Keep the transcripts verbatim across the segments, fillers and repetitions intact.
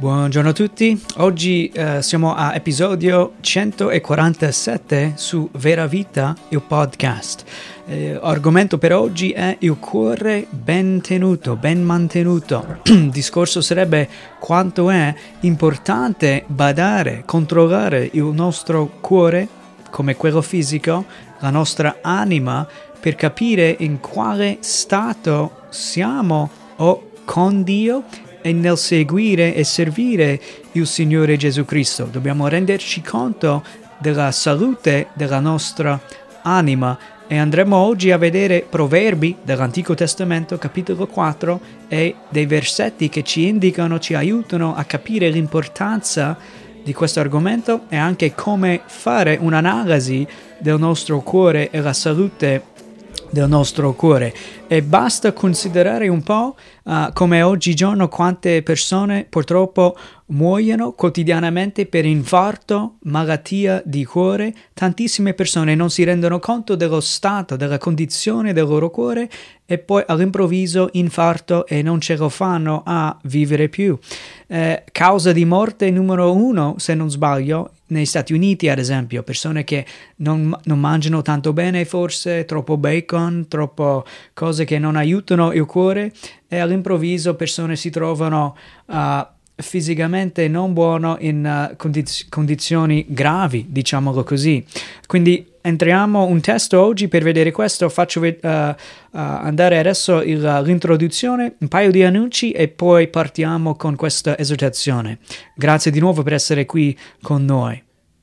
Buongiorno a tutti, oggi eh, siamo a episodio centoquarantasette su Vera Vita, il podcast. Eh, argomento per oggi è il cuore ben tenuto, ben mantenuto. Il discorso sarebbe quanto è importante badare, controllare il nostro cuore, come quello fisico, la nostra anima, per capire in quale stato siamo o con Dio e nel seguire e servire il Signore Gesù Cristo. Dobbiamo renderci conto della salute della nostra anima e andremo oggi a vedere Proverbi dell'Antico Testamento, capitolo quattro, e dei versetti che ci indicano, ci aiutano a capire l'importanza di questo argomento e anche come fare un'analisi del nostro cuore e la salute del nostro cuore. E basta considerare un po' uh, come oggigiorno quante persone purtroppo muoiono quotidianamente per infarto, malattia di cuore. Tantissime persone non si rendono conto dello stato, della condizione del loro cuore e poi all'improvviso infarto e non ce lo fanno a vivere più. Eh, causa di morte numero uno, se non sbaglio, negli Stati Uniti ad esempio, persone che non, non mangiano tanto bene forse, troppo bacon, troppo cose che non aiutano il cuore e all'improvviso persone si trovano uh, fisicamente non buono in uh, condiz- condizioni gravi, diciamolo così. Quindi entriamo un testo oggi per vedere questo. Faccio uh, uh, andare adesso il, l'introduzione, un paio di annunci e poi partiamo con questa esortazione. Grazie di nuovo per essere qui con noi.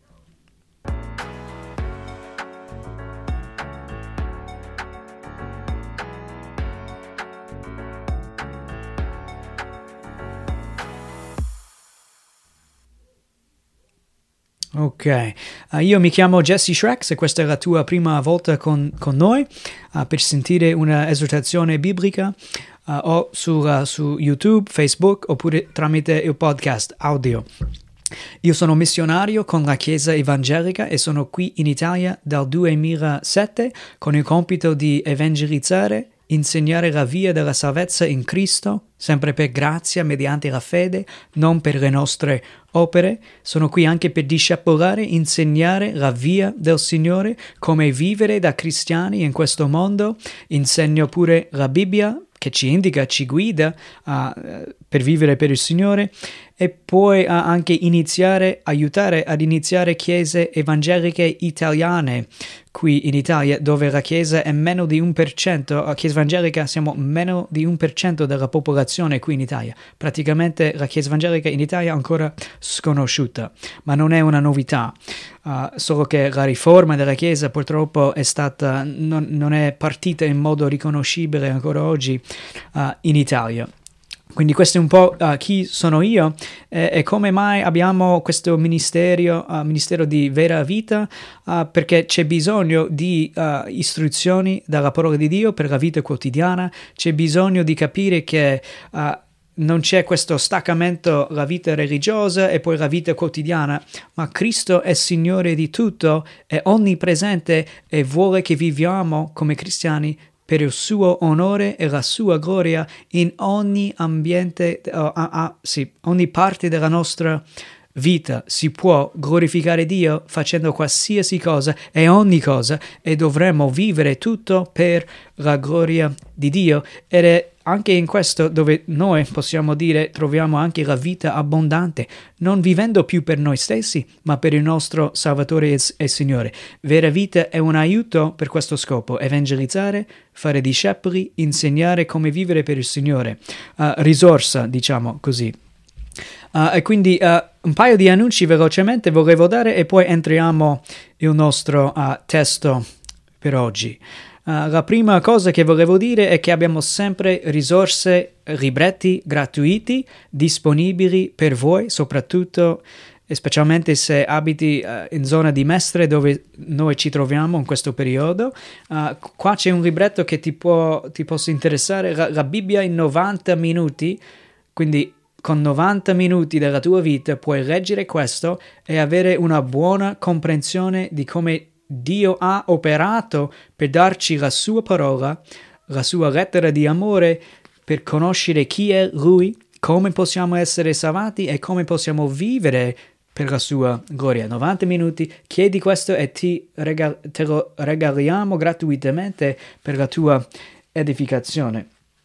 Ok, uh, io mi chiamo Jesse Shrek, se questa è la tua prima volta con, con noi, uh, per sentire una esortazione biblica uh, o su, uh, su YouTube, Facebook oppure tramite il podcast audio. Io sono missionario con la Chiesa Evangelica e sono qui in Italia dal duemilasette con il compito di evangelizzare, insegnare la via della salvezza in Cristo, sempre per grazia mediante la fede, non per le nostre opere. Sono qui anche per discepolare, insegnare la via del Signore, come vivere da cristiani in questo mondo. Insegno pure la Bibbia, che ci indica, ci guida uh, per vivere per il Signore, e poi uh, anche iniziare, aiutare ad iniziare chiese evangeliche italiane qui in Italia, dove la chiesa è meno di un per cento, la chiesa evangelica siamo meno di un per cento della popolazione qui in Italia. Praticamente la chiesa evangelica in Italia è ancora sconosciuta, ma non è una novità, uh, solo che la riforma della chiesa purtroppo è stata, non, non è partita in modo riconoscibile ancora oggi uh, in Italia. Quindi questo è un po' uh, chi sono io eh, e come mai abbiamo questo ministero, uh, ministero di Vera Vita, uh, perché c'è bisogno di uh, istruzioni dalla parola di Dio per la vita quotidiana, c'è bisogno di capire che uh, non c'è questo staccamento, la vita religiosa e poi la vita quotidiana, ma Cristo è Signore di tutto, è onnipresente e vuole che viviamo come cristiani per il suo onore e la sua gloria in ogni ambiente, uh, uh, uh, sì, ogni parte della nostra vita. Si può glorificare Dio facendo qualsiasi cosa e ogni cosa e dovremmo vivere tutto per la gloria di Dio, ed è anche in questo dove noi possiamo dire troviamo anche la vita abbondante, non vivendo più per noi stessi ma per il nostro Salvatore e, e Signore. Vera Vita è un aiuto per questo scopo: evangelizzare, fare discepoli, insegnare come vivere per il Signore, uh, risorsa, diciamo così. Uh, e quindi uh, un paio di annunci velocemente volevo dare e poi entriamo nel nostro uh, testo per oggi. Uh, la prima cosa che volevo dire è che abbiamo sempre risorse, libretti gratuiti disponibili per voi, soprattutto e specialmente se abiti uh, in zona di Mestre dove noi ci troviamo in questo periodo. Uh, qua c'è un libretto che ti può ti possa interessare, la, la Bibbia in novanta minuti, quindi con novanta minuti della tua vita puoi leggere questo e avere una buona comprensione di come Dio ha operato per darci la sua parola, la sua lettera di amore, per conoscere chi è Lui, come possiamo essere salvati e come possiamo vivere per la sua gloria. novanta minuti, chiedi questo e ti regal- te lo regaliamo gratuitamente per la tua edificazione.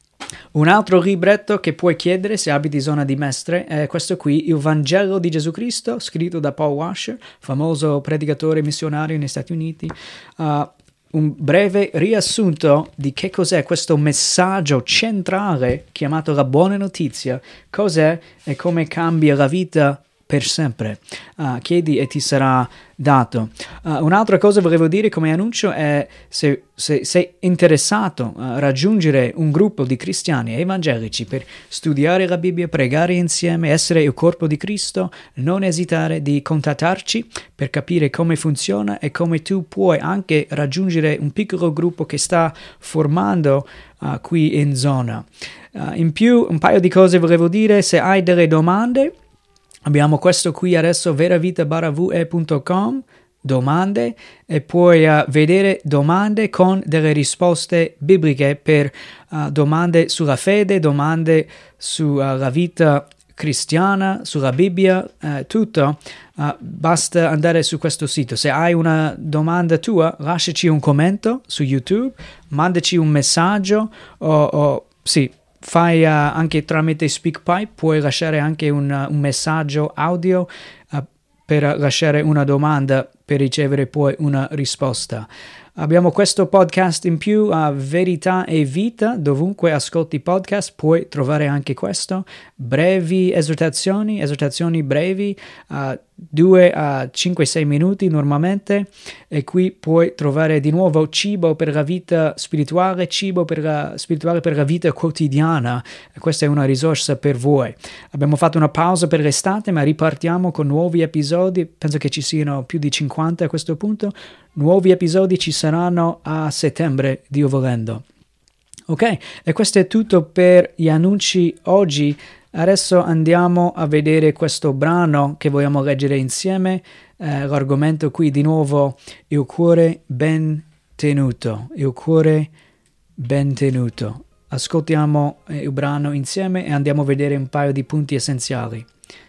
Un altro libretto che puoi chiedere se abiti zona di Mestre è questo qui, Il Vangelo di Gesù Cristo, scritto da Paul Washer, famoso predicatore missionario negli Stati Uniti. Uh, un breve riassunto di che cos'è questo messaggio centrale chiamato la buona notizia, cos'è e come cambia la vita per sempre. Uh, chiedi e ti sarà dato. Uh, un'altra cosa volevo dire come annuncio è se, se sei interessato a raggiungere un gruppo di cristiani evangelici per studiare la Bibbia, pregare insieme, essere il corpo di Cristo, non esitare di contattarci per capire come funziona e come tu puoi anche raggiungere un piccolo gruppo che sta formando uh, qui in zona. Uh, in più, un paio di cose volevo dire. Se hai delle domande, abbiamo questo qui adesso, veravita barra v e punto com, domande, e puoi uh, vedere domande con delle risposte bibliche per uh, domande sulla fede, domande sulla uh, vita cristiana, sulla Bibbia, uh, tutto. Uh, basta andare su questo sito. Se hai una domanda tua, lasciaci un commento su YouTube, mandaci un messaggio o, o sì, fai uh, anche tramite SpeakPipe, puoi lasciare anche un, uh, un messaggio audio uh, per lasciare una domanda, per ricevere poi una risposta. Abbiamo questo podcast in più, a uh, Verità e Vita, dovunque ascolti podcast puoi trovare anche questo, brevi esortazioni, esortazioni brevi, uh, due a cinque sei minuti normalmente, e qui puoi trovare di nuovo cibo per la vita spirituale, cibo per la, spirituale per la vita quotidiana. Questa è una risorsa per voi. Abbiamo fatto una pausa per l'estate, ma ripartiamo con nuovi episodi, penso che ci siano più di cinquanta a questo punto. Nuovi episodi ci saranno a settembre, Dio volendo. Ok, e questo è tutto per gli annunci oggi. Adesso andiamo a vedere questo brano che vogliamo leggere insieme. Eh, l'argomento qui di nuovo, il cuore ben tenuto. Il cuore ben tenuto. Ascoltiamo eh, il brano insieme e andiamo a vedere un paio di punti essenziali.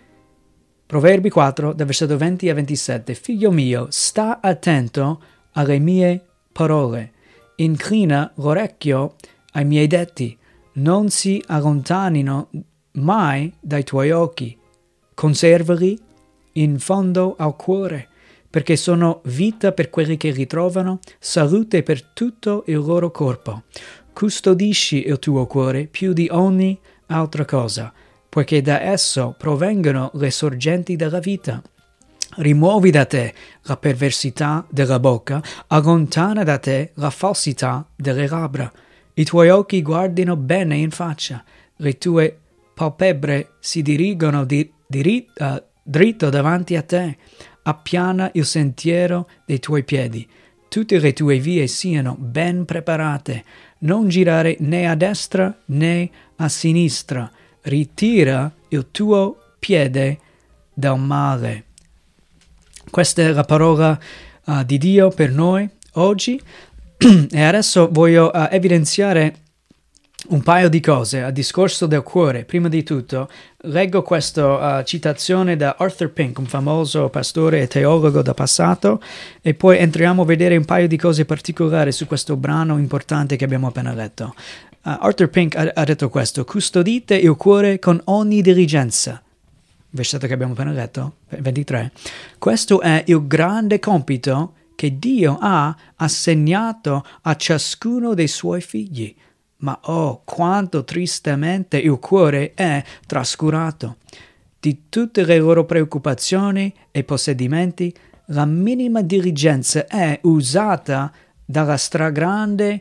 Proverbi quattro, dal versetto venti a ventisette. Figlio mio, sta attento alle mie parole, inclina l'orecchio ai miei detti, non si allontanino mai dai tuoi occhi, conservali in fondo al cuore, perché sono vita per quelli che li trovano, salute per tutto il loro corpo. Custodisci il tuo cuore più di ogni altra cosa, poiché da esso provengono le sorgenti della vita. Rimuovi da te la perversità della bocca, allontana da te la falsità delle labbra. I tuoi occhi guardino bene in faccia, le tue palpebre si dirigono di, di, uh, dritto davanti a te, appiana il sentiero dei tuoi piedi. Tutte le tue vie siano ben preparate, non girare né a destra né a sinistra. Ritira il tuo piede dal male. Questa è la parola uh, di Dio per noi oggi. E adesso voglio uh, evidenziare un paio di cose a discorso del cuore. Prima di tutto, leggo questa uh, citazione da Arthur Pink, un famoso pastore e teologo da passato, e poi entriamo a vedere un paio di cose particolari su questo brano importante che abbiamo appena letto. Uh, Arthur Pink ha, ha detto questo: custodite il cuore con ogni diligenza. Versetto che abbiamo appena letto, ventitré. Questo è il grande compito che Dio ha assegnato a ciascuno dei suoi figli. Ma oh, quanto tristemente il cuore è trascurato. Di tutte le loro preoccupazioni e possedimenti, la minima diligenza è usata dalla stragrande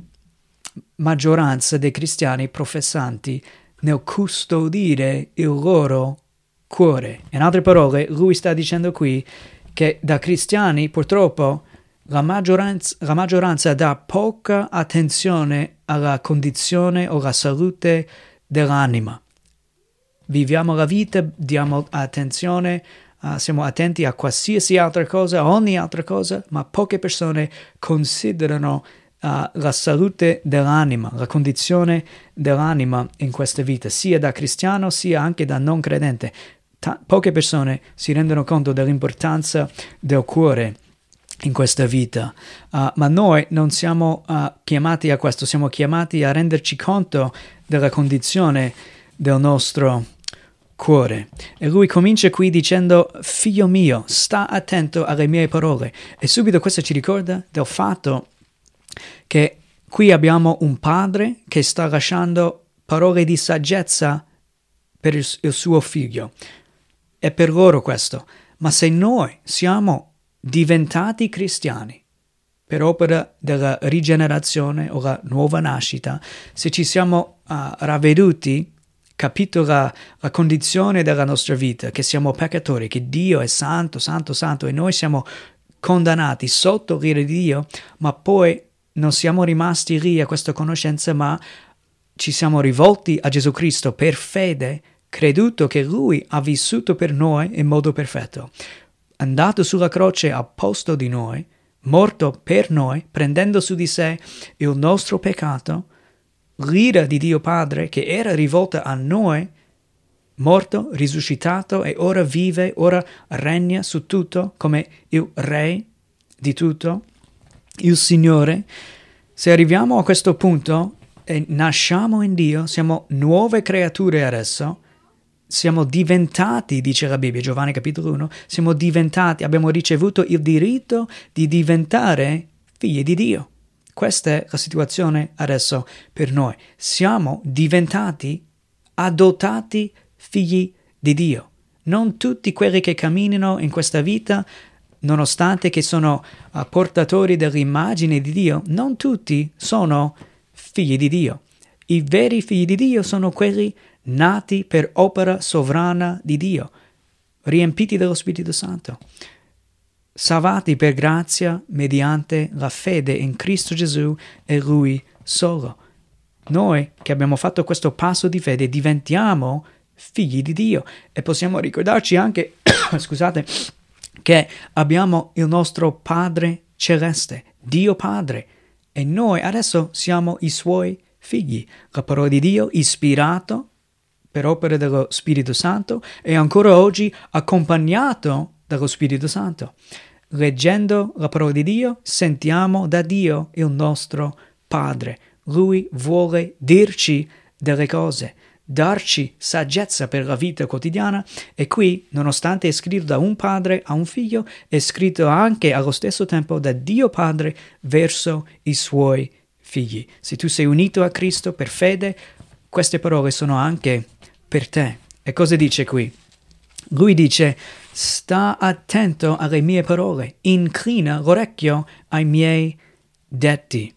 maggioranza dei cristiani professanti nel custodire il loro cuore. In altre parole, lui sta dicendo qui che da cristiani purtroppo la maggioranza, la maggioranza dà poca attenzione alla condizione o alla salute dell'anima. Viviamo la vita, diamo attenzione, uh, siamo attenti a qualsiasi altra cosa, a ogni altra cosa, ma poche persone considerano uh, la salute dell'anima, la condizione dell'anima in questa vita, sia da cristiano sia anche da non credente. Ta- poche persone si rendono conto dell'importanza del cuore in questa vita, uh, ma noi non siamo uh, chiamati a questo, siamo chiamati a renderci conto della condizione del nostro cuore. E lui comincia qui dicendo: figlio mio, sta attento alle mie parole. E subito questo ci ricorda del fatto che qui abbiamo un padre che sta lasciando parole di saggezza per il, il suo figlio. È per loro questo. Ma se noi siamo diventati cristiani per opera della rigenerazione o la nuova nascita, se ci siamo uh, ravveduti, capito la, la condizione della nostra vita, che siamo peccatori, che Dio è santo, santo, santo e noi siamo condannati sotto l'ira di Dio, ma poi non siamo rimasti lì a questa conoscenza, ma ci siamo rivolti a Gesù Cristo per fede, creduto che Lui ha vissuto per noi in modo perfetto, andato sulla croce al posto di noi, morto per noi, prendendo su di sé il nostro peccato, l'ira di Dio Padre che era rivolta a noi, morto, risuscitato e ora vive, ora regna su tutto come il Re di tutto, il Signore. Se arriviamo a questo punto e nasciamo in Dio, siamo nuove creature adesso, siamo diventati, dice la Bibbia, Giovanni capitolo uno, siamo diventati, abbiamo ricevuto il diritto di diventare figli di Dio. Questa è la situazione adesso per noi. Siamo diventati, adottati figli di Dio. Non tutti quelli che camminano in questa vita, nonostante che sono uh, portatori dell'immagine di Dio, non tutti sono figli di Dio. I veri figli di Dio sono quelli nati per opera sovrana di Dio, riempiti dello Spirito Santo, salvati per grazia mediante la fede in Cristo Gesù e Lui solo. Noi che abbiamo fatto questo passo di fede diventiamo figli di Dio e possiamo ricordarci anche, scusate, che abbiamo il nostro Padre Celeste, Dio Padre, e noi adesso siamo i Suoi figli. La parola di Dio, ispirato per opera dello Spirito Santo, e ancora oggi accompagnato dallo Spirito Santo. Leggendo la parola di Dio, sentiamo da Dio il nostro Padre. Lui vuole dirci delle cose, darci saggezza per la vita quotidiana, e qui, nonostante è scritto da un padre a un figlio, è scritto anche allo stesso tempo da Dio Padre verso i suoi figli. Se tu sei unito a Cristo per fede, queste parole sono anche per te. E cosa dice qui? Lui dice: sta attento alle mie parole, inclina l'orecchio ai miei detti.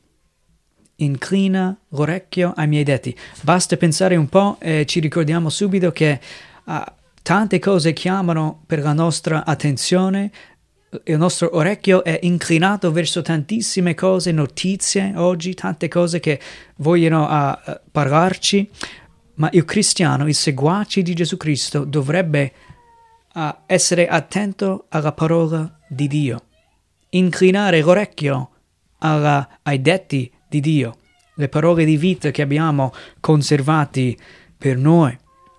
Inclina l'orecchio ai miei detti. Basta pensare un po' e ci ricordiamo subito che uh, tante cose chiamano per la nostra attenzione. Il nostro orecchio è inclinato verso tantissime cose, notizie oggi, tante cose che vogliono uh, parlarci, ma il cristiano, il seguace di Gesù Cristo, dovrebbe uh, essere attento alla parola di Dio, inclinare l'orecchio alla, ai detti di Dio, le parole di vita che abbiamo conservati per noi.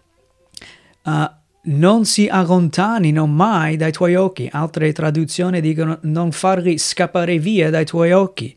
Uh, non si allontanino mai dai tuoi occhi. Altre traduzioni dicono: non farli scappare via dai tuoi occhi.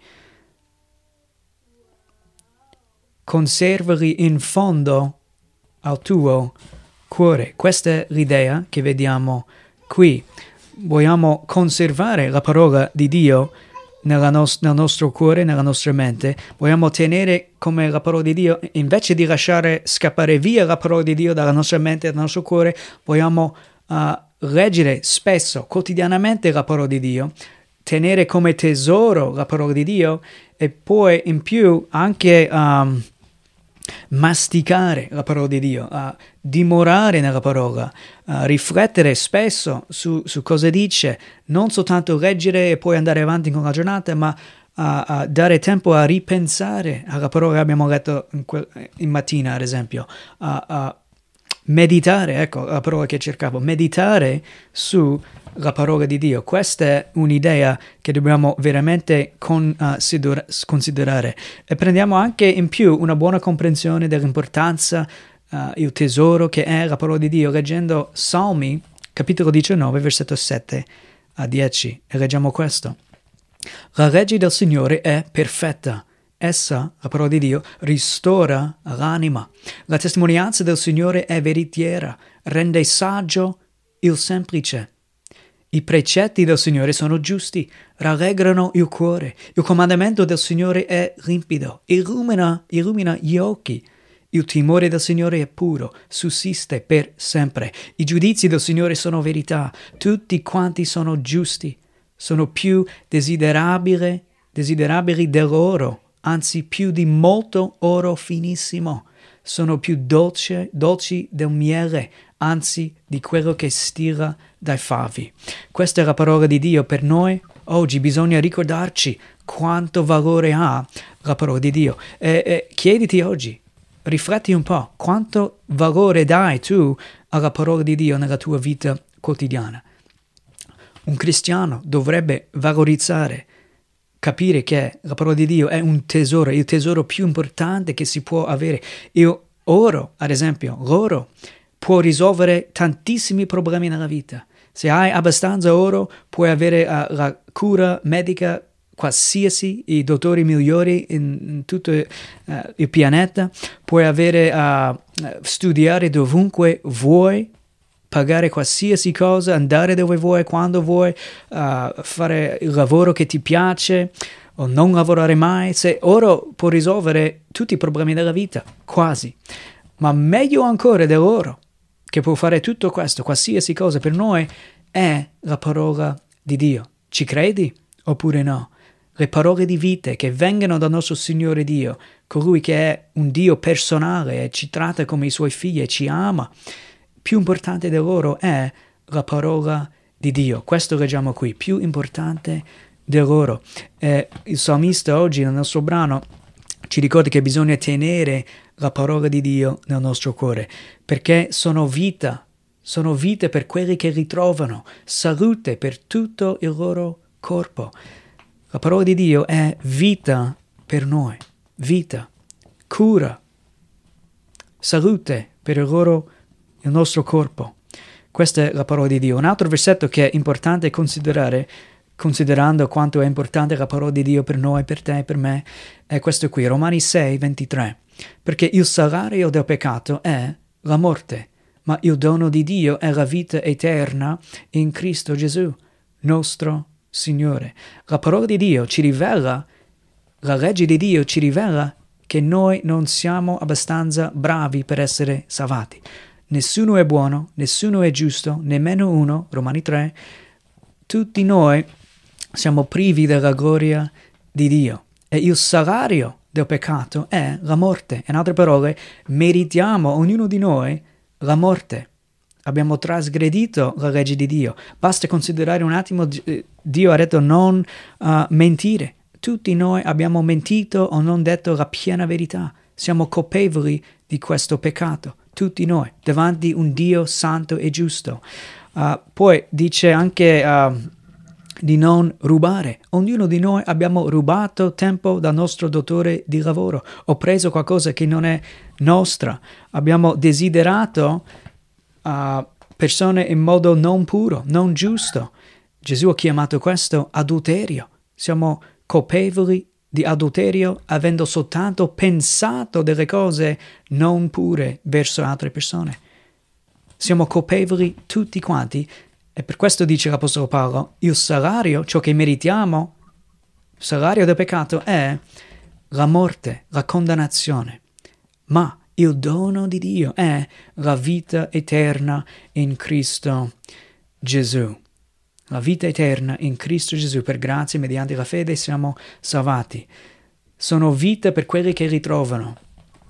Conservali in fondo al tuo cuore. Questa è l'idea che vediamo qui. Vogliamo conservare la parola di Dio nella nos- nel nostro cuore, nella nostra mente. Vogliamo tenere come la parola di Dio, invece di lasciare scappare via la parola di Dio dalla nostra mente e dal nostro cuore, vogliamo uh, leggere spesso, quotidianamente la parola di Dio, tenere come tesoro la parola di Dio e poi in più anche um, masticare la parola di Dio, uh, dimorare nella parola, uh, riflettere spesso su, su cosa dice, non soltanto leggere e poi andare avanti con la giornata, ma uh, uh, dare tempo a ripensare alla parola che abbiamo letto in, que- in mattina, ad esempio, uh, uh, meditare, ecco la parola che cercavo, meditare su la parola di Dio. Questa è un'idea che dobbiamo veramente con, uh, sidura- considerare, e prendiamo anche in più una buona comprensione dell'importanza, uh, il tesoro che è la parola di Dio, leggendo Salmi, capitolo diciannove, versetto sette a dieci, e leggiamo questo. La legge del Signore è perfetta. Essa, la parola di Dio, ristora l'anima. La testimonianza del Signore è veritiera, rende saggio il semplice. I precetti del Signore sono giusti, rallegrano il cuore. Il comandamento del Signore è limpido, illumina, illumina gli occhi. Il timore del Signore è puro, sussiste per sempre. I giudizi del Signore sono verità, tutti quanti sono giusti. Sono più desiderabili, desiderabili dell'oro, anzi più di molto oro finissimo. Sono più dolce, dolci del miele, anzi di quello che stira dai favi. Questa è la parola di Dio per noi. Oggi bisogna ricordarci quanto valore ha la parola di Dio. E, e chiediti oggi, rifletti un po', quanto valore dai tu alla parola di Dio nella tua vita quotidiana. Un cristiano dovrebbe valorizzare, capire che la parola di Dio è un tesoro, il tesoro più importante che si può avere. Il oro, ad esempio, l'oro può risolvere tantissimi problemi nella vita. Se hai abbastanza oro, puoi avere uh, la cura medica qualsiasi, i dottori migliori in, in tutto uh, il pianeta, puoi avere uh, studiare dovunque vuoi, pagare qualsiasi cosa, andare dove vuoi, quando vuoi, uh, fare il lavoro che ti piace o non lavorare mai. Se oro può risolvere tutti i problemi della vita, quasi. Ma meglio ancora dell'oro, che può fare tutto questo, qualsiasi cosa per noi, è la parola di Dio. Ci credi oppure no? Le parole di vita che vengono dal nostro Signore Dio, colui che è un Dio personale e ci tratta come i suoi figli e ci ama. Più importante di loro è la parola di Dio. Questo leggiamo qui, più importante di loro. Eh, il salmista oggi nel nostro brano ci ricorda che bisogna tenere la parola di Dio nel nostro cuore, perché sono vita, sono vita per quelli che ritrovano, salute per tutto il loro corpo. La parola di Dio è vita per noi, vita, cura, salute per il loro il nostro corpo. Questa è la parola di Dio. Un altro versetto che è importante considerare, considerando quanto è importante la parola di Dio per noi, per te e per me, è questo qui, Romani sei, ventitré. Perché il salario del peccato è la morte, ma il dono di Dio è la vita eterna in Cristo Gesù, nostro Signore. La parola di Dio ci rivela, la legge di Dio ci rivela che noi non siamo abbastanza bravi per essere salvati. Nessuno è buono, nessuno è giusto, nemmeno uno, Romani tre. Tutti noi siamo privi della gloria di Dio. E il salario del peccato è la morte. In altre parole, meritiamo, ognuno di noi, la morte. Abbiamo trasgredito la legge di Dio. Basta considerare un attimo, Dio ha detto non uh, mentire. Tutti noi abbiamo mentito o non detto la piena verità. Siamo colpevoli di questo peccato. Tutti noi, davanti a un Dio santo e giusto. Uh, poi dice anche uh, di non rubare. Ognuno di noi abbiamo rubato tempo dal nostro datore di lavoro, o preso qualcosa che non è nostra. Abbiamo desiderato uh, persone in modo non puro, non giusto. Gesù ha chiamato questo adulterio. Siamo colpevoli di adulterio avendo soltanto pensato delle cose non pure verso altre persone. Siamo colpevoli tutti quanti, e per questo dice l'Apostolo Paolo, il salario, ciò che meritiamo, il salario del peccato è la morte, la condannazione, ma il dono di Dio è la vita eterna in Cristo Gesù. La vita eterna in Cristo Gesù, per grazia mediante la fede siamo salvati. Sono vita per quelli che ritrovano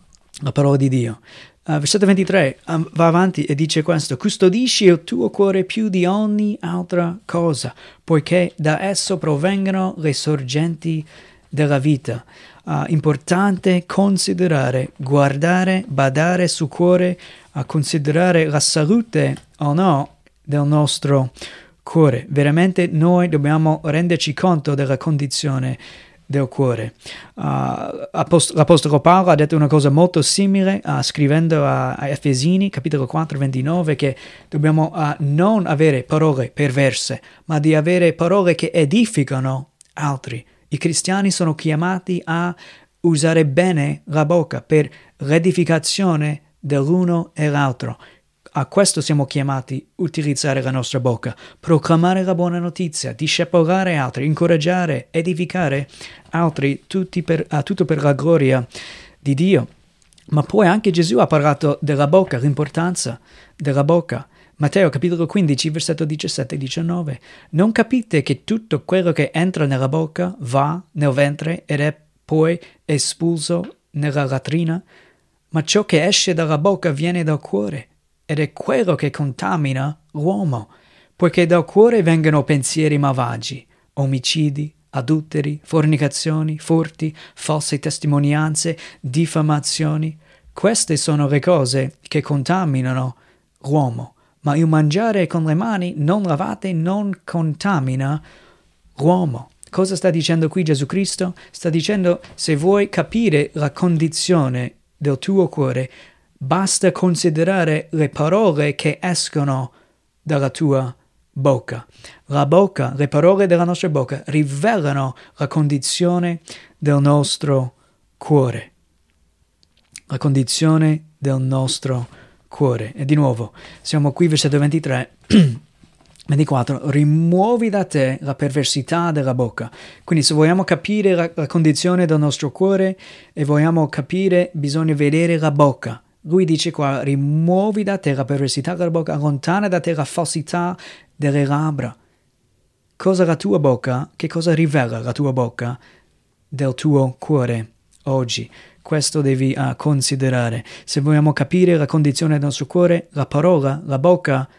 la parola di Dio. Uh, versetto ventitré um, va avanti e dice questo: custodisci il tuo cuore più di ogni altra cosa, poiché da esso provengono le sorgenti della vita. uh, importante considerare, guardare, badare sul cuore, a considerare la salute o no del nostro cuore. Veramente noi dobbiamo renderci conto della condizione del cuore. Uh, Apost- L'Apostolo Paolo ha detto una cosa molto simile uh, scrivendo a, a Efesini, capitolo quattro, ventinove, che dobbiamo uh, non avere parole perverse, ma di avere parole che edificano altri. I cristiani sono chiamati a usare bene la bocca per l'edificazione dell'uno e l'altro. A questo siamo chiamati, utilizzare la nostra bocca, proclamare la buona notizia, discepolare altri, incoraggiare, edificare altri, tutti per, uh, tutto per la gloria di Dio. Ma poi anche Gesù ha parlato della bocca, l'importanza della bocca. Matteo capitolo quindici, versetto diciassette e diciannove. Non capite che tutto quello che entra nella bocca va nel ventre ed è poi espulso nella latrina? Ma ciò che esce dalla bocca viene dal cuore. Ed è quello che contamina l'uomo, poiché dal cuore vengono pensieri malvagi, omicidi, adulteri, fornicazioni, furti, false testimonianze, diffamazioni. Queste sono le cose che contaminano l'uomo, ma il mangiare con le mani non lavate non contamina l'uomo. Cosa sta dicendo qui Gesù Cristo? Sta dicendo, se vuoi capire la condizione del tuo cuore, basta considerare le parole che escono dalla tua bocca. La bocca, le parole della nostra bocca rivelano la condizione del nostro cuore. La condizione del nostro cuore. E di nuovo, siamo qui, versetto ventitré, ventiquattro. Rimuovi da te la perversità della bocca. Quindi se vogliamo capire la, la condizione del nostro cuore e vogliamo capire, bisogna vedere la bocca. Lui dice qua, rimuovi da te la perversità della bocca, allontana da te la falsità delle labbra. Cosa la tua bocca? Che cosa rivela la tua bocca del tuo cuore oggi? Questo devi uh, considerare. Se vogliamo capire la condizione del nostro cuore, la parola, la bocca,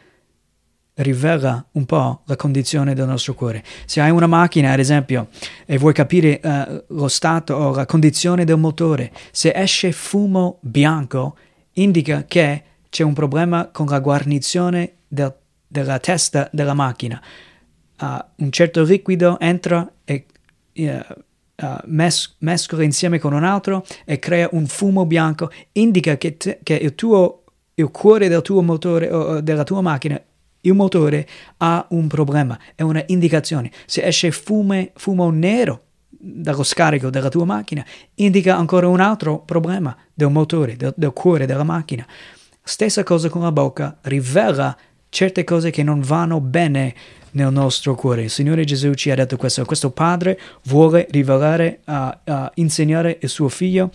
rivela un po' la condizione del nostro cuore. Se hai una macchina, ad esempio, e vuoi capire uh, lo stato o la condizione del motore, se esce fumo bianco, indica che c'è un problema con la guarnizione del, della testa della macchina. Uh, un certo liquido entra e uh, uh, mes- mescola insieme con un altro e crea un fumo bianco, indica che, te, che il tuo il cuore del tuo motore o della tua macchina, il motore ha un problema, è una indicazione. Se esce fume, fumo nero dallo scarico della tua macchina, indica ancora un altro problema del motore, del, del cuore della macchina. Stessa cosa con la bocca, rivela certe cose che non vanno bene nel nostro cuore. Il Signore Gesù ci ha detto questo. Questo padre vuole rivelare, uh, uh, insegnare il suo figlio,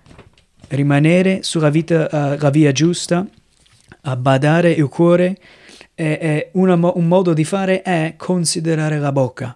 rimanere sulla vita, uh, la via giusta, a badare il cuore. E, e una, un modo di fare è considerare la bocca.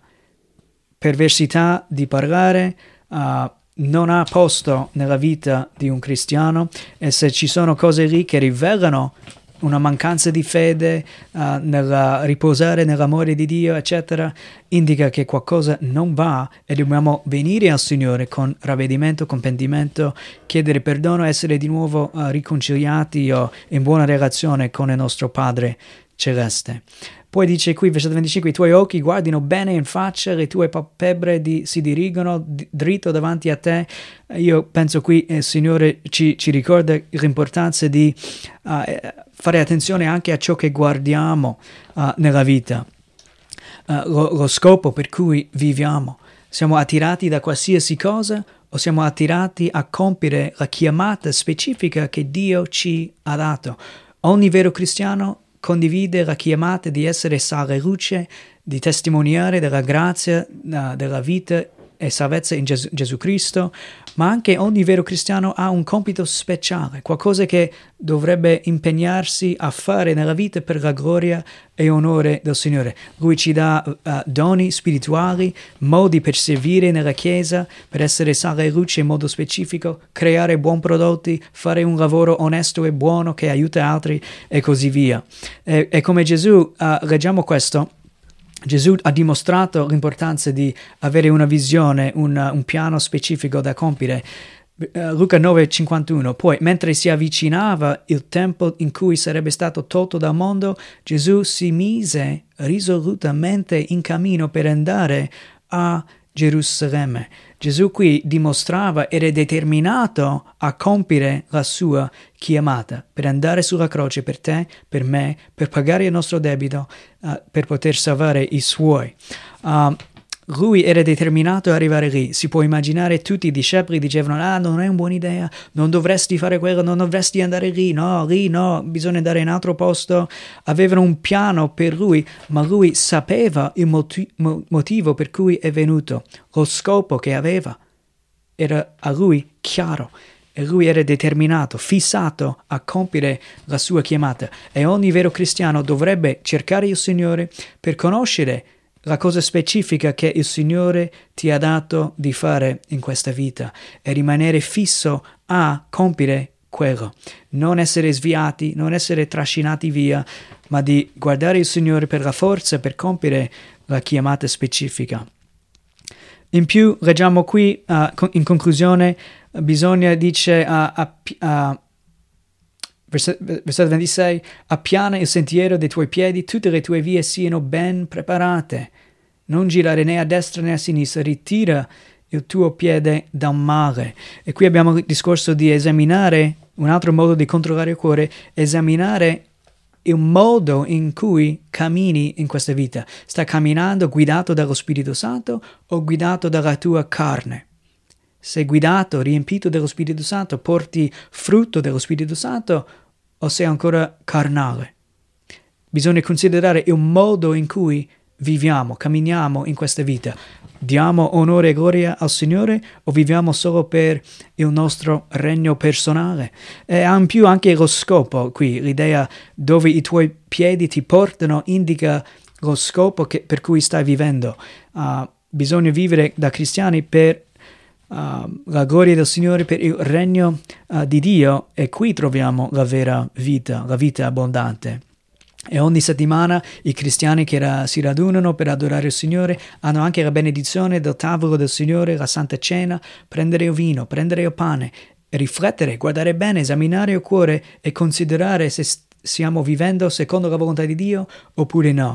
Perversità di parlare uh, non ha posto nella vita di un cristiano, e se ci sono cose lì che rivelano una mancanza di fede, uh, nel riposare nell'amore di Dio, eccetera, indica che qualcosa non va e dobbiamo venire al Signore con ravvedimento, con pentimento, chiedere perdono, essere di nuovo uh, riconciliati o in buona relazione con il nostro Padre Celeste. Poi dice qui, versetto venticinque, i tuoi occhi guardino bene in faccia, le tue palpebre di, si dirigono d- dritto davanti a te. Io penso qui il eh, Signore ci, ci ricorda l'importanza di uh, fare attenzione anche a ciò che guardiamo uh, nella vita, uh, lo, lo scopo per cui viviamo. Siamo attirati da qualsiasi cosa o siamo attirati a compiere la chiamata specifica che Dio ci ha dato? Ogni vero cristiano condivide la chiamata di essere sale e luce, di testimoniare della grazia, uh, della vita e salvezza in Gesù, Gesù Cristo, ma anche ogni vero cristiano ha un compito speciale, qualcosa che dovrebbe impegnarsi a fare nella vita per la gloria e onore del Signore. Lui ci dà uh, doni spirituali, modi per servire nella Chiesa, per essere sale e luce in modo specifico, creare buoni prodotti, fare un lavoro onesto e buono che aiuta altri e così via. E, e come Gesù, uh, leggiamo questo Gesù ha dimostrato l'importanza di avere una visione, un, un piano specifico da compiere. Uh, Luca nove cinquantuno. Poi, mentre si avvicinava il tempo in cui sarebbe stato tolto dal mondo, Gesù si mise risolutamente in cammino per andare a Gerusalemme. Gesù qui dimostrava, era determinato a compiere la sua chiamata, per andare sulla croce per te, per me, per pagare il nostro debito, uh, per poter salvare i suoi. Uh, Lui era determinato ad arrivare lì. Si può immaginare tutti i discepoli dicevano: ah, non è una buona idea, non dovresti fare quello, non dovresti andare lì, no, lì no, bisogna andare in un altro posto. Avevano un piano per lui, ma lui sapeva il moti- motivo per cui è venuto, lo scopo che aveva. Era a lui chiaro. E lui era determinato, fissato a compiere la sua chiamata. E ogni vero cristiano dovrebbe cercare il Signore per conoscere la cosa specifica che il Signore ti ha dato di fare in questa vita e rimanere fisso a compiere quello. Non essere sviati, non essere trascinati via, ma di guardare il Signore per la forza per compiere la chiamata specifica. In più, leggiamo qui, uh, in conclusione, bisogna, dice, uh, a, uh, versetto ventisei, appiana il sentiero dei tuoi piedi, tutte le tue vie siano ben preparate. Non girare né a destra né a sinistra, ritira il tuo piede dal male. E qui abbiamo il discorso di esaminare, un altro modo di controllare il cuore, esaminare il modo in cui cammini in questa vita. Stai camminando guidato dallo Spirito Santo o guidato dalla tua carne? Sei guidato, riempito dello Spirito Santo, porti frutto dello Spirito Santo o sei ancora carnale? Bisogna considerare il modo in cui viviamo, camminiamo in questa vita. Diamo onore e gloria al Signore o viviamo solo per il nostro regno personale? E ha in più anche lo scopo qui, l'idea dove i tuoi piedi ti portano indica lo scopo che, per cui stai vivendo. Uh, bisogna vivere da cristiani per Uh, la gloria del Signore, per il regno uh, di Dio, e qui troviamo la vera vita, la vita abbondante. E ogni settimana i cristiani che ra- si radunano per adorare il Signore hanno anche la benedizione del tavolo del Signore, la Santa Cena, prendere il vino, prendere il pane, riflettere, guardare bene, esaminare il cuore e considerare se st- stiamo vivendo secondo la volontà di Dio oppure no,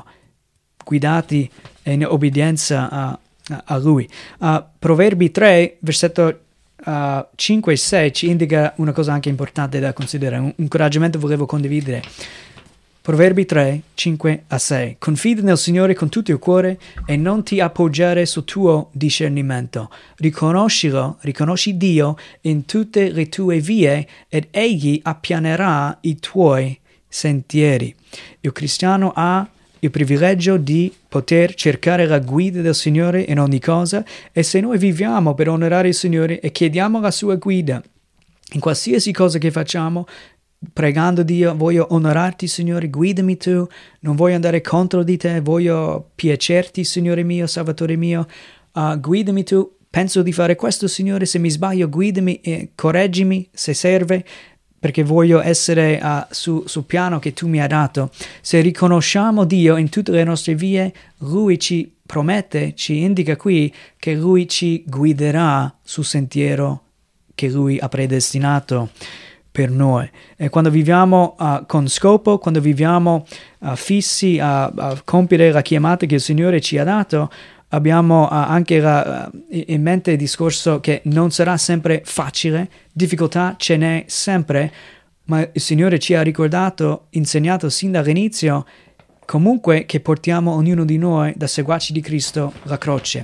guidati in obbedienza a a Lui. Uh, Proverbi tre, versetto uh, cinque e sei ci indica una cosa anche importante da considerare, un incoraggiamento volevo condividere. Proverbi tre, cinque a sei. Confida nel Signore con tutto il cuore e non ti appoggiare sul tuo discernimento. Riconoscilo, riconosci Dio in tutte le tue vie ed Egli appianerà i tuoi sentieri. Il cristiano ha il privilegio di poter cercare la guida del Signore in ogni cosa, e se noi viviamo per onorare il Signore e chiediamo la sua guida in qualsiasi cosa che facciamo, pregando Dio: voglio onorarti Signore, guidami tu, non voglio andare contro di te, voglio piacerti Signore mio, Salvatore mio, uh, guidami tu, penso di fare questo Signore, se mi sbaglio guidami e correggimi se serve, perché voglio essere uh, su, sul piano che tu mi hai dato. Se riconosciamo Dio in tutte le nostre vie, Lui ci promette, ci indica qui che Lui ci guiderà sul sentiero che Lui ha predestinato per noi. E quando viviamo uh, con scopo, quando viviamo uh, fissi a, a compiere la chiamata che il Signore ci ha dato, abbiamo uh, anche la, uh, in mente il discorso che non sarà sempre facile, difficoltà ce n'è sempre, ma il Signore ci ha ricordato, insegnato sin dall'inizio, comunque, che portiamo ognuno di noi, da seguaci di Cristo, la croce.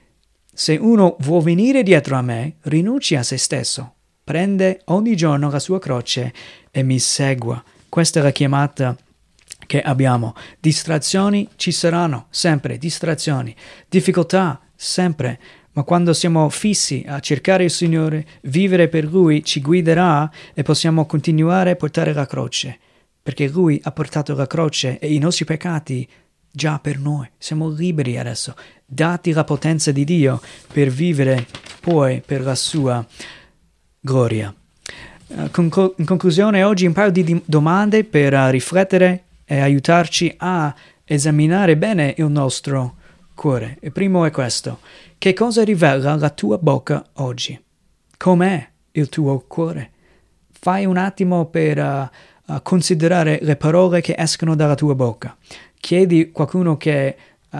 Se uno vuol venire dietro a me, rinunci a se stesso, prende ogni giorno la sua croce e mi segua. Questa è la chiamata che abbiamo. Distrazioni ci saranno, sempre distrazioni, difficoltà sempre, ma quando siamo fissi a cercare il Signore, vivere per Lui, ci guiderà e possiamo continuare a portare la croce, perché Lui ha portato la croce e i nostri peccati già per noi. Siamo liberi adesso, dati la potenza di Dio per vivere poi per la sua gloria. Uh, conclu- in conclusione, oggi un paio di di- domande per uh, riflettere e aiutarci a esaminare bene il nostro cuore. Il primo è questo: che cosa rivela la tua bocca oggi? Com'è il tuo cuore? Fai un attimo per uh, uh, considerare le parole che escono dalla tua bocca. Chiedi a qualcuno che,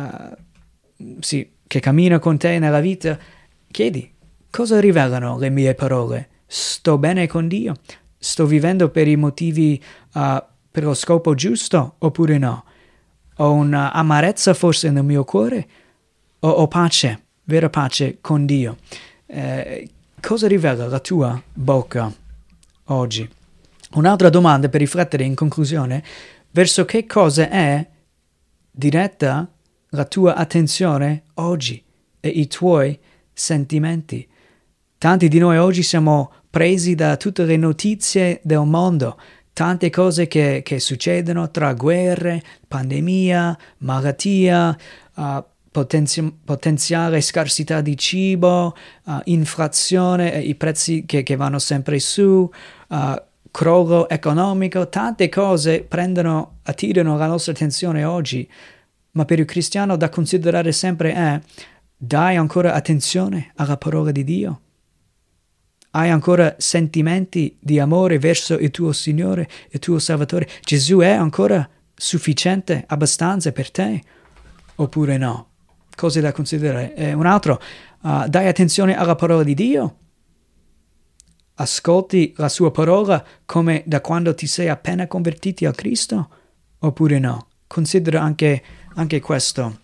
uh, sì, che cammina con te nella vita, chiedi: cosa rivelano le mie parole? Sto bene con Dio? Sto vivendo per i motivi, uh, per lo scopo giusto oppure no? Ho un'amarezza forse nel mio cuore? O ho pace, vera pace con Dio? Eh, cosa rivela la tua bocca oggi? Un'altra domanda per riflettere in conclusione: verso che cosa è diretta la tua attenzione oggi e i tuoi sentimenti? Tanti di noi oggi siamo presi da tutte le notizie del mondo, tante cose che, che succedono tra guerre, pandemia, malattia, uh, potenzi- potenziale scarsità di cibo, uh, inflazione, i prezzi che, che vanno sempre su, uh, crollo economico, tante cose prendono, attirano la nostra attenzione oggi, ma per il cristiano da considerare sempre è: dai ancora attenzione alla parola di Dio? Hai ancora sentimenti di amore verso il tuo Signore, il tuo Salvatore? Gesù è ancora sufficiente, abbastanza per te? Oppure no? Cose da considerare. Eh, un altro, uh, dai attenzione alla parola di Dio? Ascolti la sua parola come da quando ti sei appena convertiti a Cristo? Oppure no? Considera anche, anche questo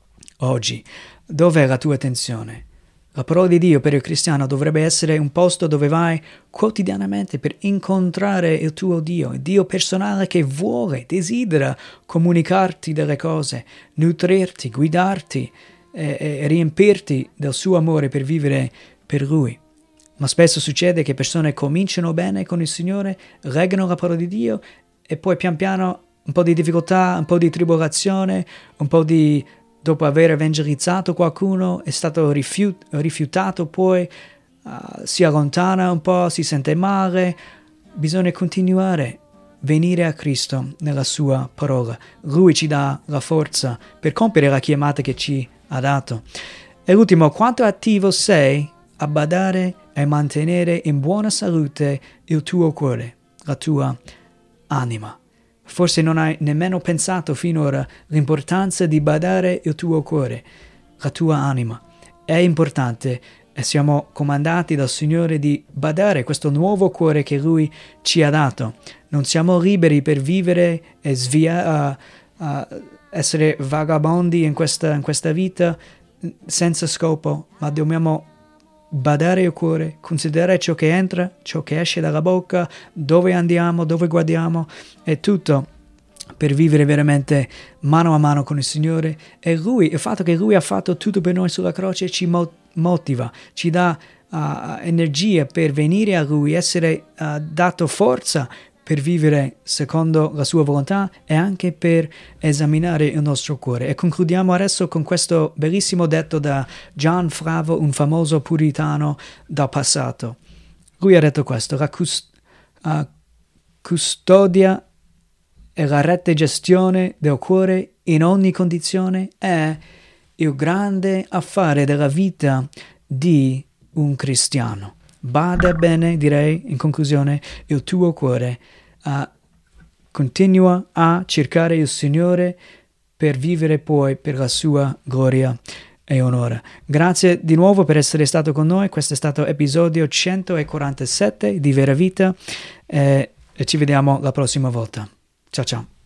oggi. Dov'è la tua attenzione? La parola di Dio per il cristiano dovrebbe essere un posto dove vai quotidianamente per incontrare il tuo Dio, il Dio personale che vuole, desidera comunicarti delle cose, nutrirti, guidarti e, e riempirti del suo amore per vivere per Lui. Ma spesso succede che persone cominciano bene con il Signore, leggono la parola di Dio e poi pian piano un po' di difficoltà, un po' di tribolazione, un po' di... dopo aver evangelizzato qualcuno, è stato rifiut- rifiutato, poi uh, si allontana un po', si sente male. Bisogna continuare, venire a Cristo nella sua parola. Lui ci dà la forza per compiere la chiamata che ci ha dato. E l'ultimo, quanto attivo sei a badare e mantenere in buona salute il tuo cuore, la tua anima? Forse non hai nemmeno pensato finora l'importanza di badare il tuo cuore, la tua anima. È importante e siamo comandati dal Signore di badare questo nuovo cuore che Lui ci ha dato. Non siamo liberi per vivere e svia, uh, uh, essere vagabondi in questa, in questa vita senza scopo, ma dobbiamo badare il cuore, considerare ciò che entra, ciò che esce dalla bocca, dove andiamo, dove guardiamo, e tutto per vivere veramente mano a mano con il Signore. E Lui, il fatto che Lui ha fatto tutto per noi sulla croce ci mo- motiva, ci dà uh, energia per venire a Lui, essere uh, dato forza per vivere secondo la sua volontà e anche per esaminare il nostro cuore. E concludiamo adesso con questo bellissimo detto da John Flavo, un famoso puritano del passato. Lui ha detto questo: la cust- uh, custodia e la retta gestione del cuore in ogni condizione è il grande affare della vita di un cristiano. Bada bene, direi, in conclusione, il tuo cuore. Uh, continua a cercare il Signore per vivere poi per la sua gloria e onore. Grazie di nuovo per essere stato con noi. Questo è stato episodio centoquarantasette di Vera Vita eh, e ci vediamo la prossima volta. Ciao ciao.